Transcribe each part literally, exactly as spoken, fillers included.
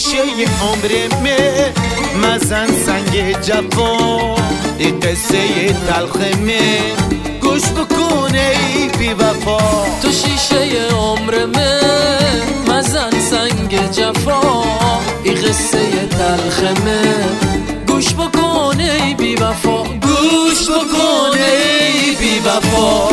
شیشه عمر مه مزن سنگ جفا این قصه تلخمه گوش بکن ای بی وفا. تو شیشه عمر من مزن سنگ جفا این قصه تلخمه گوش بکن ای بی وفا گوش بکن ای بی وفا.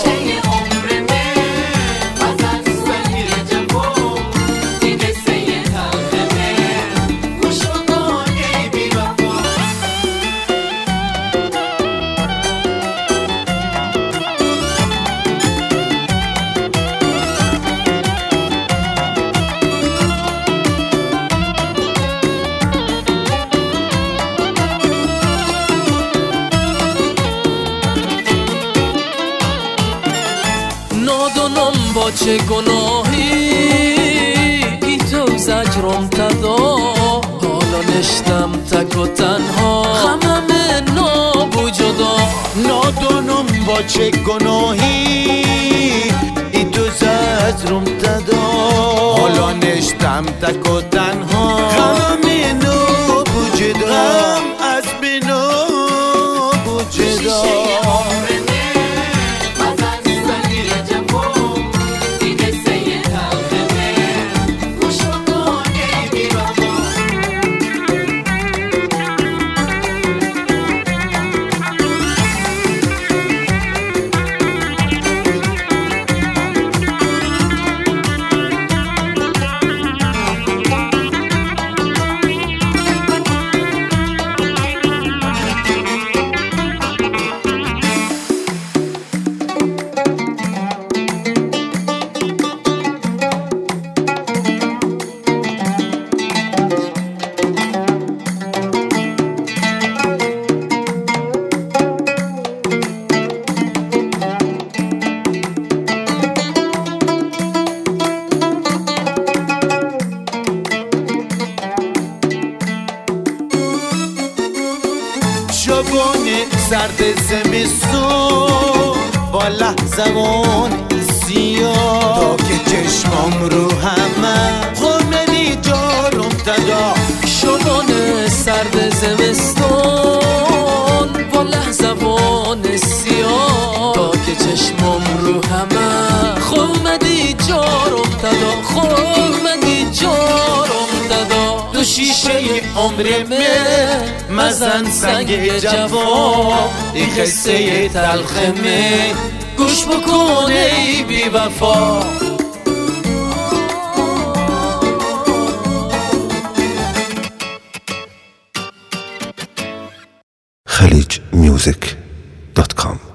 نادانم با چه گناهی ای تو زجرم تدا حالا نشتم تک و تنها غمم ناب و جدا. نادانم با چه گناهی ای تو زجرم تدا حالا نشتم تک و تنها غمم ناب و جدا غم از بناب و جدا. شبان سرد زمستون با لحظوان سیاه تا که چشمام رو همه خورمنی جارم تدا. شبان سرد زمستون با لحظوان سیاه تا که چشمام رو همه خورمدی جارم تدا خورمدی جارم تدا. تو شیشه عمر من مزن سنگ جفا این قصه تلخمه گوش بکن ای بی وفا. خلیج میوزیک دات کام